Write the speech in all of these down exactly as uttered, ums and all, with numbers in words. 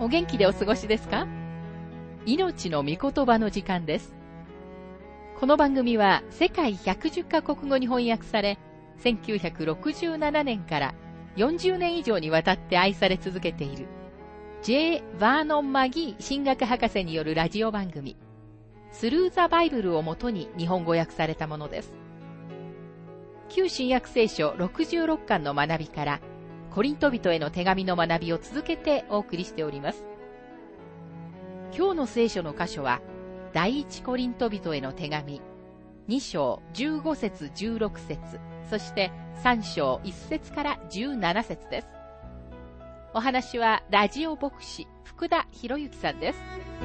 お元気でお過ごしですか？命の御言葉の時間です。この番組は世界ひゃくじゅっカ国語に翻訳され、せんきゅうひゃくろくじゅうななねんからよんじゅうねん以上にわたって愛され続けている J. バーノン・マギー神学博士によるラジオ番組スルー・ザ・バイブルをもとに日本語訳されたものです。旧新約聖書ろくじゅうろっかんの学びからコリント人への手紙の学びを続けてお送りしております。今日の聖書の箇所は第一コリント人への手紙に章じゅうご節じゅうろく節、そしてさん章いち節からじゅうなな節です。お話はラジオ牧師福田博之さんです。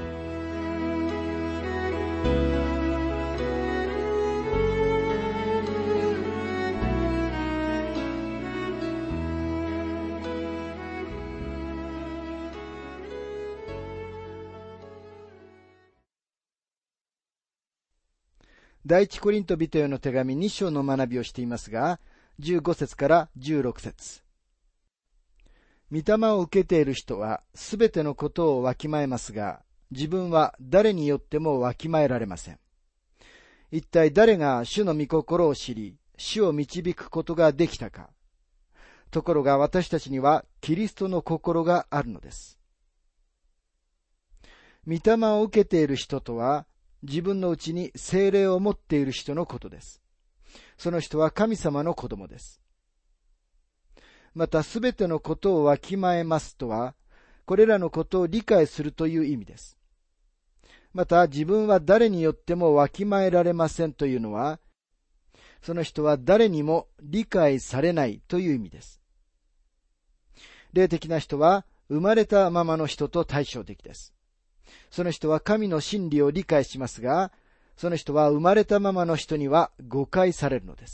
第一コリント人への手紙に章の学びをしていますが、じゅうご節からじゅうろく節。御霊を受けている人はすべてのことをわきまえますが、自分は誰によってもわきまえられません。一体誰が主の御心を知り、主を導くことができたか。ところが私たちにはキリストの心があるのです。御霊を受けている人とは、自分のうちに聖霊を持っている人のことです。その人は神様の子供です。またすべてのことをわきまえますとは、これらのことを理解するという意味です。また自分は誰によってもわきまえられませんというのは、その人は誰にも理解されないという意味です。霊的な人は生まれたままの人と対照的です。その人は神の真理を理解しますが、その人は生まれたままの人には誤解されるのです。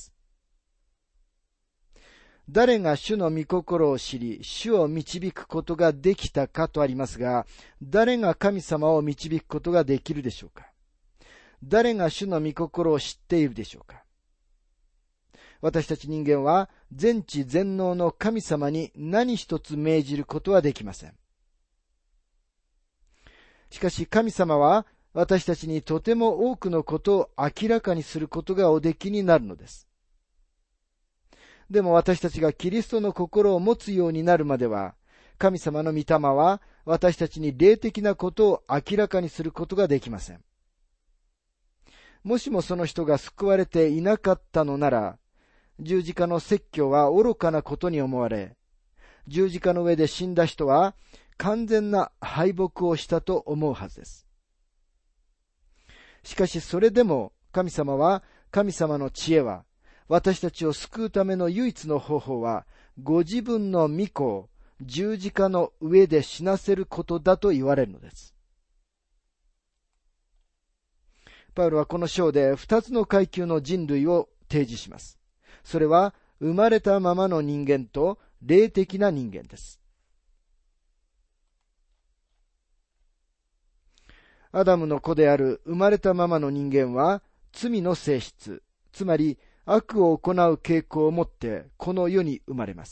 誰が主の御心を知り、主を導くことができたかとありますが、誰が神様を導くことができるでしょうか？誰が主の御心を知っているでしょうか？私たち人間は全知全能の神様に何一つ命じることはできません。しかし神様は私たちにとても多くのことを明らかにすることがおできになるのです。でも私たちがキリストの心を持つようになるまでは、神様の御霊は私たちに霊的なことを明らかにすることができません。もしもその人が救われていなかったのなら、十字架の説教は愚かなことに思われ、十字架の上で死んだ人は完全な敗北をしたと思うはずです。しかしそれでも神様は、神様の知恵は、私たちを救うための唯一の方法は、ご自分の御子を十字架の上で死なせることだと言われるのです。パウロはこの章で二つの階級の人類を提示します。それは生まれたままの人間と霊的な人間です。アダムの子である生まれたままの人間は罪の性質、つまり悪を行う傾向を持ってこの世に生まれます。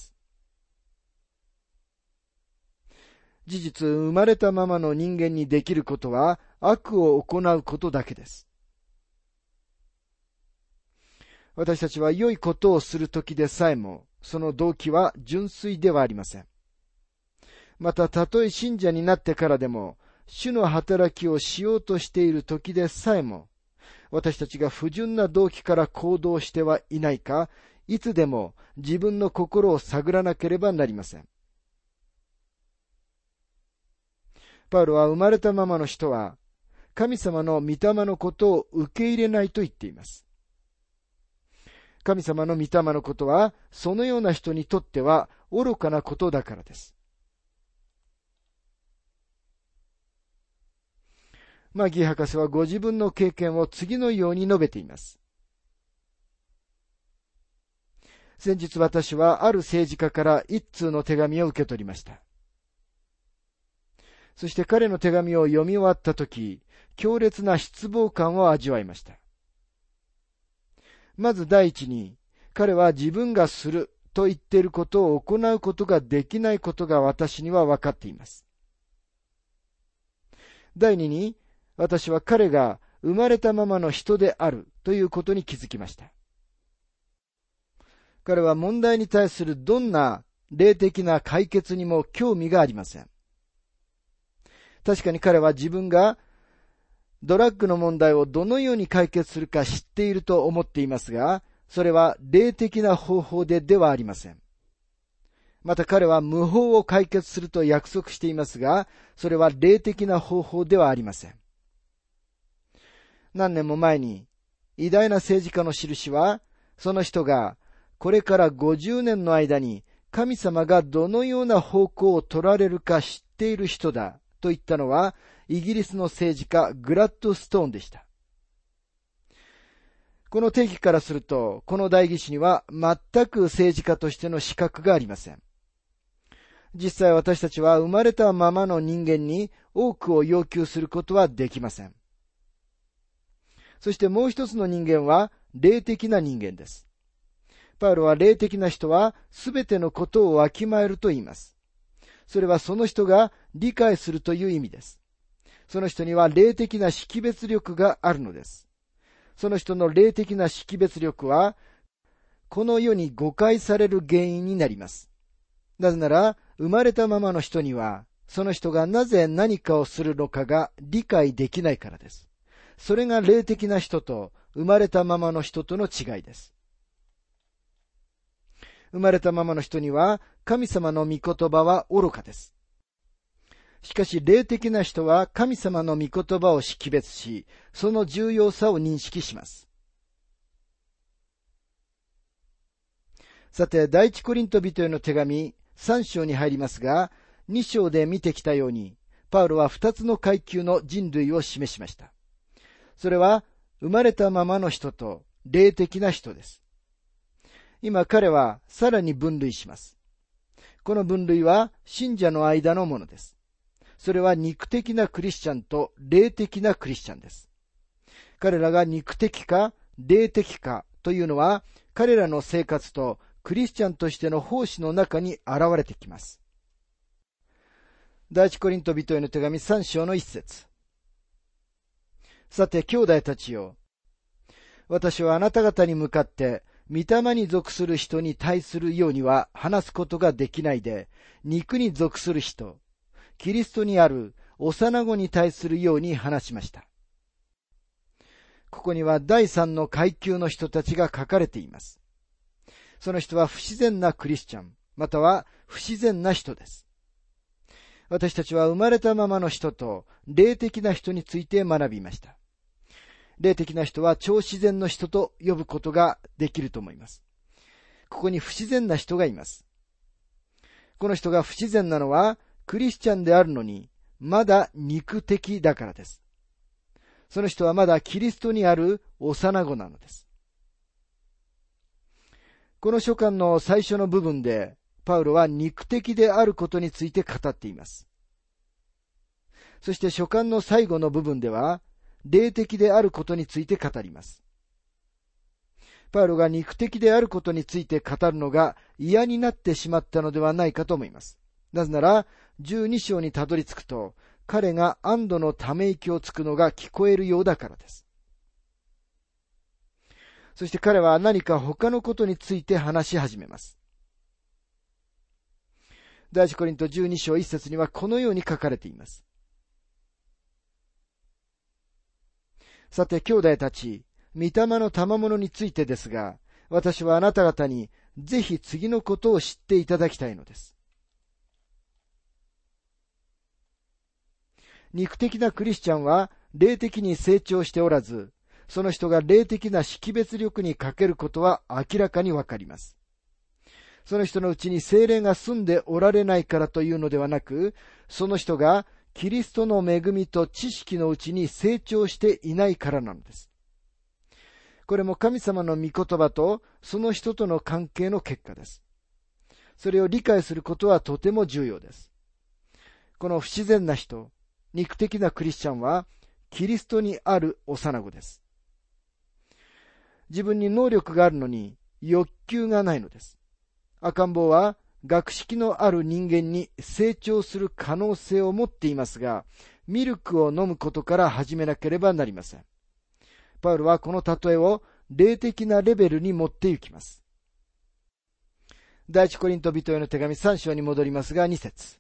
事実、生まれたままの人間にできることは悪を行うことだけです。私たちは良いことをするときでさえも、その動機は純粋ではありません。また、たとえ信者になってからでも、主の働きをしようとしている時でさえも、私たちが不純な動機から行動してはいないか、いつでも自分の心を探らなければなりません。パウロは生まれたままの人は、神様の御霊のことを受け入れないと言っています。神様の御霊のことは、そのような人にとっては愚かなことだからです。マギー博士はご自分の経験を次のように述べています。先日私はある政治家から一通の手紙を受け取りました。そして彼の手紙を読み終わったとき、強烈な失望感を味わいました。まず第一に、彼は自分がすると言っていることを行うことができないことが私には分かっています。 第二に、私は彼が生まれたままの人であるということに気づきました。彼は問題に対するどんな霊的な解決にも興味がありません。確かに彼は自分がドラッグの問題をどのように解決するか知っていると思っていますが、それは霊的な方法でではありません。また彼は無法を解決すると約束していますが、それは霊的な方法ではありません。何年も前に偉大な政治家の印は、その人がこれからごじゅうねんの間に神様がどのような方向を取られるか知っている人だと言ったのは、イギリスの政治家グラッドストーンでした。この定義からすると、この代議士には全く政治家としての資格がありません。実際私たちは生まれたままの人間に多くを要求することはできません。そしてもう一つの人間は霊的な人間です。パウロは霊的な人はすべてのことをわきまえると言います。それはその人が理解するという意味です。その人には霊的な識別力があるのです。その人の霊的な識別力は、この世に誤解される原因になります。なぜなら、生まれたままの人には、その人がなぜ何かをするのかが理解できないからです。それが霊的な人と生まれたままの人との違いです。生まれたままの人には、神様の御言葉は愚かです。しかし、霊的な人は神様の御言葉を識別し、その重要さを認識します。さて、第一コリント人への手紙さん章に入りますが、に章で見てきたように、パウロはふたつの階級の人類を示しました。それは、生まれたままの人と霊的な人です。今彼はさらに分類します。この分類は信者の間のものです。それは肉的なクリスチャンと霊的なクリスチャンです。彼らが肉的か霊的かというのは、彼らの生活とクリスチャンとしての奉仕の中に現れてきます。第一コリント人への手紙さん章の一節。さて兄弟たちよ、私はあなた方に向かって御霊に属する人に対するようには話すことができないで、肉に属する人、キリストにある幼子に対するように話しました。ここには第三の階級の人たちが書かれています。その人は不自然なクリスチャン、または不自然な人です。私たちは生まれたままの人と霊的な人について学びました。霊的な人は超自然の人と呼ぶことができると思います。ここに不自然な人がいます。この人が不自然なのはクリスチャンであるのにまだ肉的だからです。その人はまだキリストにある幼子なのです。この書簡の最初の部分でパウロは肉的であることについて語っています。そして書簡の最後の部分では霊的であることについて語ります。パウロが肉的であることについて語るのが嫌になってしまったのではないかと思います。なぜならじゅうに章にたどり着くと彼が安堵のため息をつくのが聞こえるようだからです。そして彼は何か他のことについて話し始めます。第一コリントじゅうに章一節にはこのように書かれています。さて兄弟たち、御霊の賜物についてですが、私はあなた方にぜひ次のことを知っていただきたいのです。肉的なクリスチャンは霊的に成長しておらず、その人が霊的な識別力に欠けることは明らかにわかります。その人のうちに聖霊が住んでおられないからというのではなく、その人がキリストの恵みと知識のうちに成長していないからなのです。これも神様の御言葉とその人との関係の結果です。それを理解することはとても重要です。この不自然な人、肉的なクリスチャンはキリストにある幼子です。自分に能力があるのに欲求がないのです。赤ん坊は学識のある人間に成長する可能性を持っていますが、 ミルクを飲むことから始めなければなりません。パウロはこの例えを霊的なレベルに持って行きます。第一コリント人への手紙さん章に戻りますが、に節。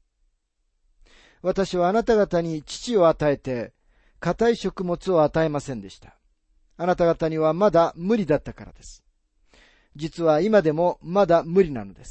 私はあなた方に乳を与えて、硬い食物を与えませんでした。あなた方にはまだ無理だったからです。実は今でもまだ無理なのです。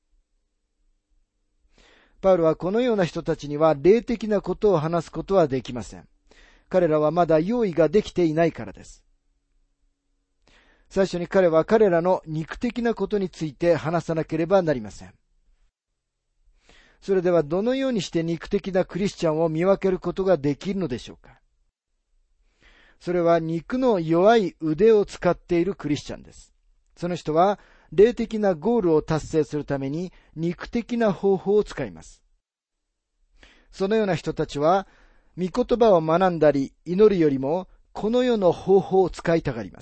パウロはこのような人たちには霊的なことを話すことはできません。彼らはまだ用意ができていないからです。最初に彼は彼らの肉的なことについて話さなければなりません。それではどのようにして肉的なクリスチャンを見分けることができるのでしょうか。それは肉の弱い腕を使っているクリスチャンです。その人は霊的なゴールを達成するために肉的な方法を使います。そのような人たちは御言葉を学んだり祈るよりもこの世の方法を使いたがります。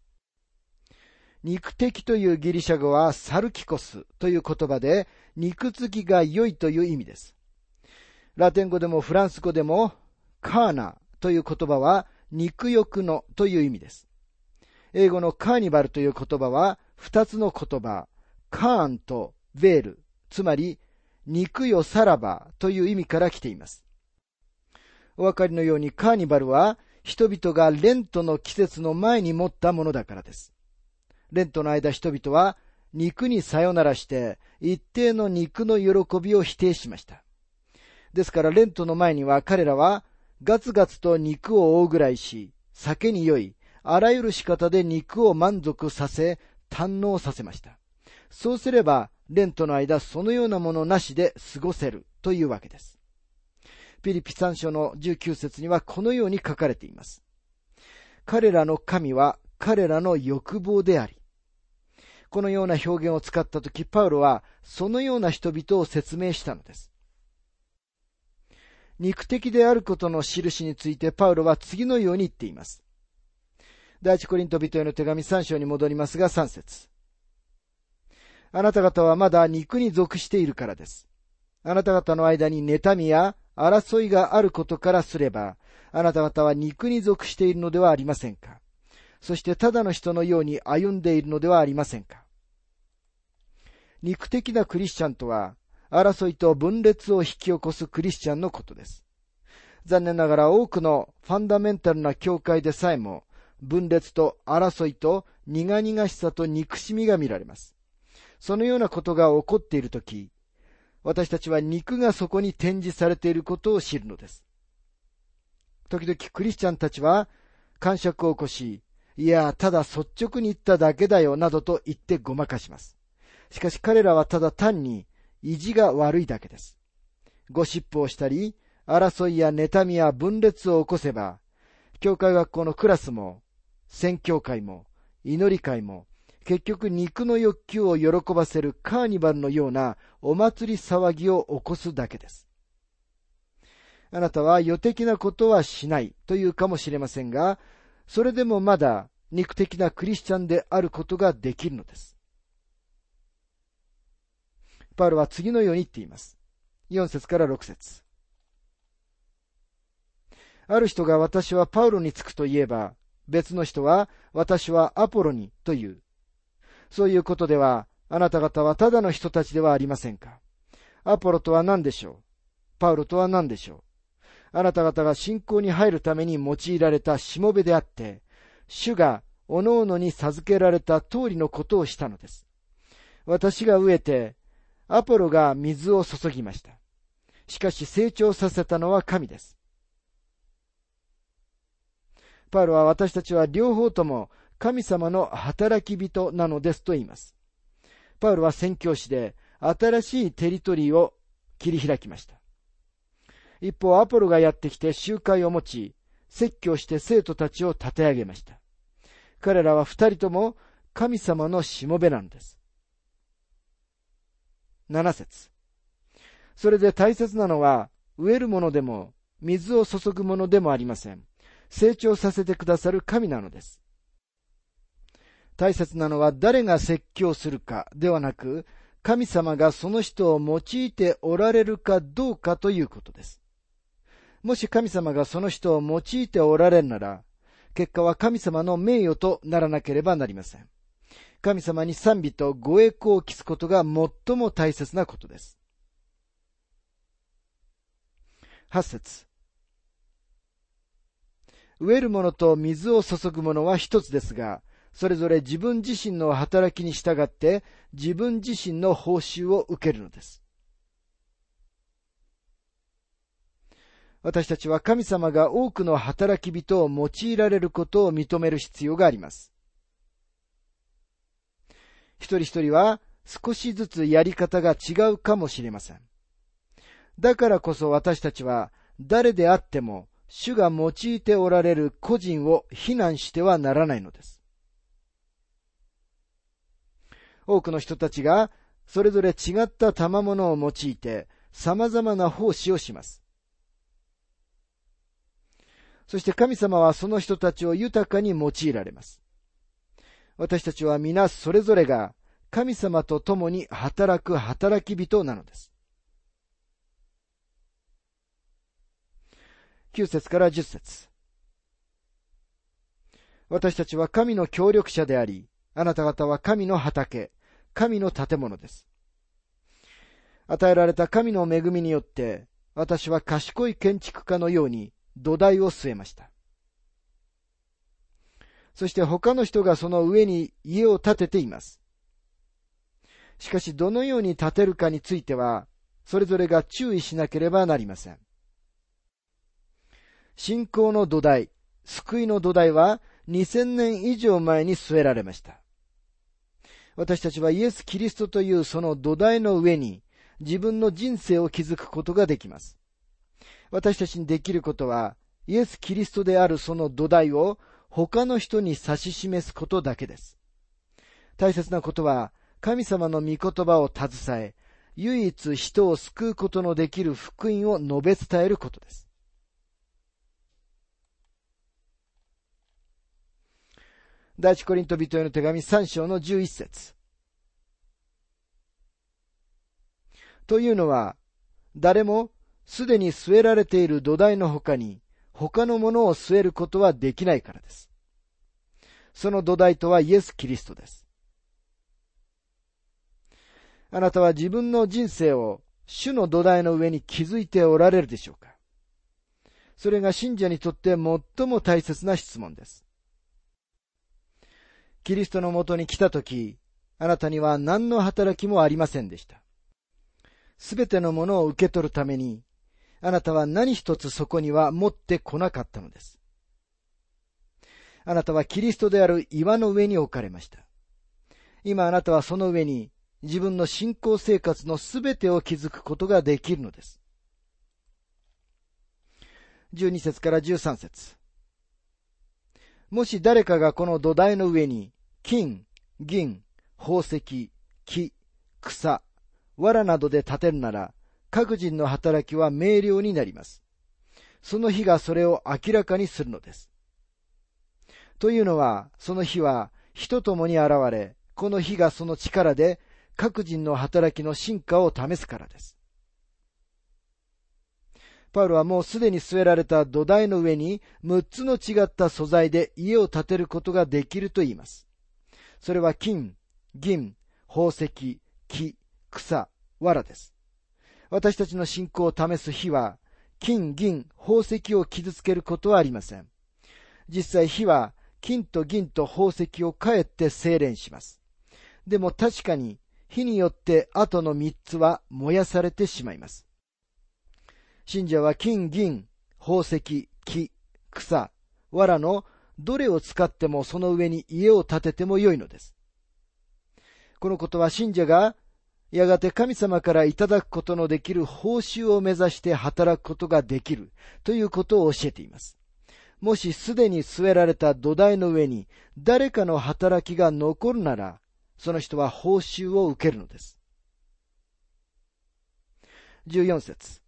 肉的というギリシャ語はサルキコスという言葉で肉付きが良いという意味です。ラテン語でもフランス語でもカーナという言葉は肉欲のという意味です。英語のカーニバルという言葉は二つの言葉、カーンとベール、つまり肉よさらばという意味から来ています。お分かりのようにカーニバルは人々がレントの季節の前に持ったものだからです。レントの間人々は肉にさよならして一定の肉の喜びを否定しました。ですからレントの前には彼らはガツガツと肉を大食らいし、酒に酔い、あらゆる仕方で肉を満足させ、堪能させました。そうすればレントの間そのようなものなしで過ごせるというわけです。ピリピさん章のじゅうきゅう節にはこのように書かれています。彼らの神は彼らの欲望であり、このような表現を使ったとき、パウロはそのような人々を説明したのです。肉的であることの印についてパウロは次のように言っています。第一コリント人への手紙さん章に戻りますがさん節。あなた方はまだ肉に属しているからです。あなた方の間に妬みや争いがあることからすれば、あなた方は肉に属しているのではありませんか。そしてただの人のように歩んでいるのではありませんか。肉的なクリスチャンとは、争いと分裂を引き起こすクリスチャンのことです。残念ながら多くのファンダメンタルな教会でさえも、分裂と争いと苦々しさと憎しみが見られます。そのようなことが起こっているとき、私たちは肉がそこに展示されていることを知るのです。時々クリスチャンたちは、癇癪を起こし、いや、ただ率直に言っただけだよ、などと言ってごまかします。しかし彼らはただ単に意地が悪いだけです。ゴシップをしたり、争いや妬みや分裂を起こせば、教会学校のクラスも、宣教会も、祈り会も、結局肉の欲求を喜ばせるカーニバルのようなお祭り騒ぎを起こすだけです。あなたは予的なことはしないというかもしれませんが、それでもまだ肉的なクリスチャンであることができるのです。パウロは次のように言っています。よん節からろく節。ある人が私はパウロにつくと言えば、別の人は私はアポロにという。そういうことでは、あなた方はただの人たちではありませんか。アポロとは何でしょう。パウロとは何でしょう。あなた方が信仰に入るために用いられたしもべであって、主がおのおのに授けられた通りのことをしたのです。私が植えて、アポロが水を注ぎました。しかし成長させたのは神です。パウロは私たちは両方とも神様の働き人なのですと言います。パウロは宣教師で新しいテリトリーを切り開きました。一方、アポロがやってきて集会を持ち、説教して生徒たちを立て上げました。彼らは二人とも神様のしもべなのです。なな節。それで大切なのは、植えるものでも、水を注ぐものでもありません。成長させてくださる神なのです。大切なのは誰が説教するかではなく、神様がその人を用いておられるかどうかということです。 もし神様がその人を用いておられるなら、結果は神様の名誉とならなければなりません。神様に賛美とご栄光を期すことが最も大切なことです。はち節。飢える者と水を注ぐ者は一つですが、それぞれ自分自身の働きに従って自分自身の報酬を受けるのです。私たちは神様が多くの働き人を用いられることを認める必要があります。一人一人は少しずつやり方が違うかもしれません。だからこそ私たちは誰であっても主が用いておられる個人を非難してはならないのです。多くの人たちがそれぞれ違った賜物を用いて様々な奉仕をします。そして神様はその人たちを豊かに用いられます。私たちは皆それぞれが神様と共に働く働き人なのです。きゅう節からじゅっ節。私たちは神の協力者であり、あなた方は神の畑、神の建物です。与えられた神の恵みによって、私は賢い建築家のように土台を据えました。そして他の人がその上に家を建てています。しかしどのように建てるかについては、それぞれが注意しなければなりません。信仰の土台、救いの土台はにせんねん以上前に据えられました。私たちはイエス・キリストというその土台の上に自分の人生を築くことができます。私たちにできることは、イエス・キリストであるその土台を他の人に指し示すことだけです。大切なことは、神様の御言葉を携え、唯一人を救うことのできる福音を述べ伝えることです。第一コリント人への手紙さん章のじゅういち節。というのは、誰もすでに据えられている土台の他に他のものを据えることはできないからです。その土台とはイエス・キリストです。あなたは自分の人生を主の土台の上に築いておられるでしょうか。それが信者にとって最も大切な質問です。キリストのもとに来たとき、あなたには何の働きもありませんでした。すべてのものを受け取るために、あなたは何一つそこには持ってこなかったのです。あなたはキリストである岩の上に置かれました。今あなたはその上に自分の信仰生活のすべてを築くことができるのです。じゅうに節からじゅうさん節。もし誰かがこの土台の上に金、銀、宝石、木、草、藁などで建てるなら、各人の働きは明瞭になります。その日がそれを明らかにするのです。というのは、その日は火と共に現れ、この火がその力で各人の働きの真価を試すからです。パウロはもうすでに据えられた土台の上にむっつの違った素材で家を建てることができると言います。それは金、銀、宝石、木、草、藁です。私たちの信仰を試す火は、金、銀、宝石を傷つけることはありません。実際火は金と銀と宝石をかえって精錬します。でも確かに火によって後の三つは燃やされてしまいます。信者は金、銀、宝石、木、草、藁のどれを使ってもその上に家を建ててもよいのです。このことは信者がやがて神様からいただくことのできる報酬を目指して働くことができるということを教えています。もしすでに据えられた土台の上に誰かの働きが残るなら、その人は報酬を受けるのです。じゅうよん節。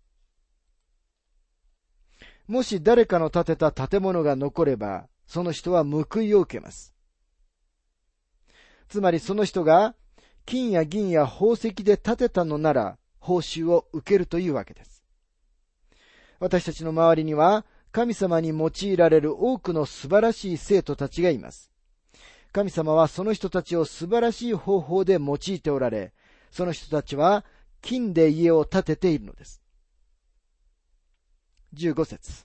もし誰かの建てた建物が残れば、その人は報いを受けます。つまりその人が金や銀や宝石で建てたのなら報酬を受けるというわけです。 私たちの周りには神様に用いられる多くの素晴らしい生徒たちがいます。神様はその人たちを素晴らしい方法で用いておられ、その人たちは金で家を建てているのです。じゅうご節。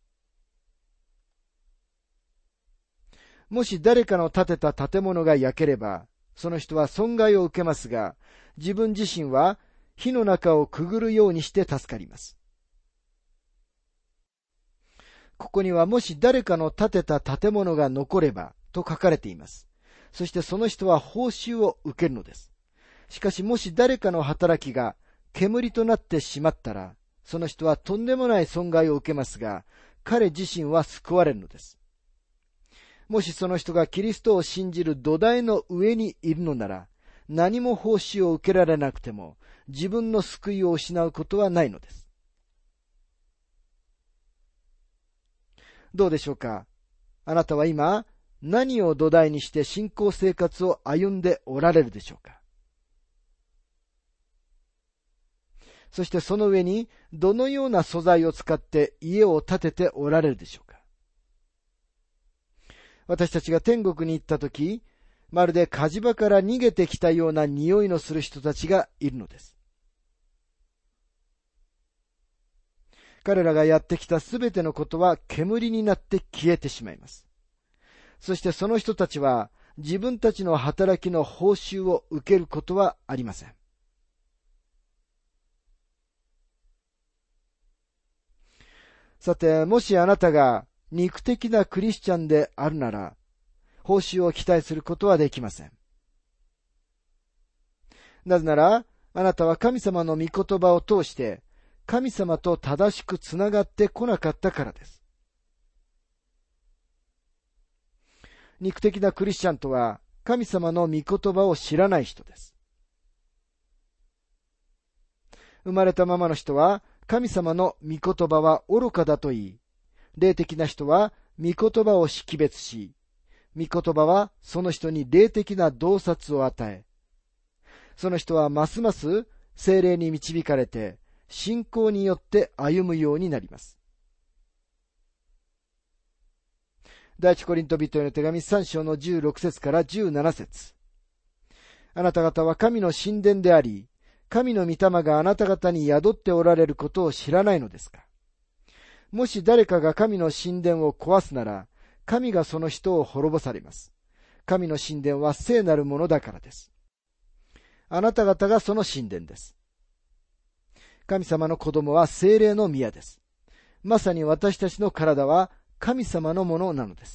もし誰かの建てた建物が焼ければ、その人は損害を受けますが、自分自身は火の中をくぐるようにして助かります。ここにはもし誰かの建てた建物が残ればと書かれています。そしてその人は報酬を受けるのです。しかしもし誰かの働きが煙となってしまったら、その人はとんでもない損害を受けますが、彼自身は救われるのです。もしその人がキリストを信じる土台の上にいるのなら、何も報酬を受けられなくても、自分の救いを失うことはないのです。どうでしょうか？あなたは今、何を土台にして信仰生活を歩んでおられるでしょうか？そしてその上に、どのような素材を使って家を建てておられるでしょうか？私たちが天国に行ったとき、まるで火事場から逃げてきたような匂いのする人たちがいるのです。彼らがやってきたすべてのことは煙になって消えてしまいます。そしてその人たちは自分たちの働きの報酬を受けることはありません。さて、もしあなたが肉的なクリスチャンであるなら、報酬を期待することはできません。なぜなら、あなたは神様の御言葉を通して、神様と正しくつながってこなかったからです。肉的なクリスチャンとは、神様の御言葉を知らない人です。生まれたままの人は、神様の御言葉は愚かだと言い、霊的な人は御言葉を識別し、御言葉はその人に霊的な洞察を与え、その人はますます聖霊に導かれて、信仰によって歩むようになります。第一コリント人への手紙さん章のじゅうろく節からじゅうなな節。あなた方は神の神殿であり、神の御霊があなた方に宿っておられることを知らないのですか？もし誰かが神の神殿を壊すなら、神がその人を滅ぼされます。神の神殿は聖なるものだからです。あなた方がその神殿です。神様の子供は聖霊の宮です。まさに私たちの体は神様のものなのです。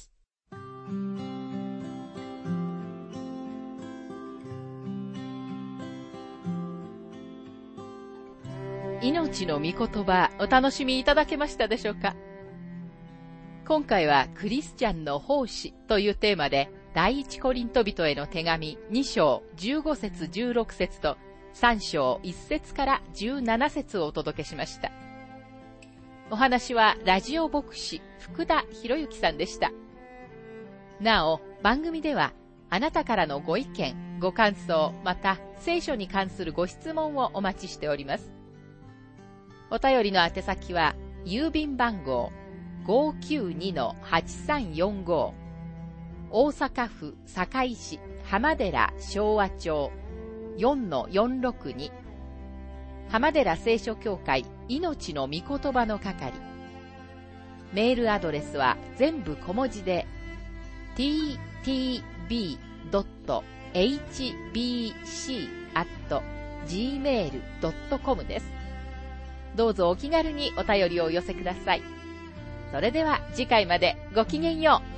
命の御言葉、お楽しみいただけましたでしょうか？今回はクリスチャンの奉仕というテーマで、第一コリント人への手紙に章じゅうご節じゅうろく節とさん章いち節からじゅうなな節をお届けしました。お話はラジオ牧師福田博之さんでした。なお、番組ではあなたからのご意見、ご感想、また聖書に関するご質問をお待ちしております。お便りの宛先は、郵便番号 ごーきゅうにのはちさんよんご 大阪府堺市浜寺昭和町 よんのよんろくに 浜寺聖書協会命の御言葉の係。メールアドレスは全部小文字で ティーティービードットエイチビーシーアットジーメールドットコム です。どうぞお気軽にお便りをお寄せください。それでは次回までごきげんよう。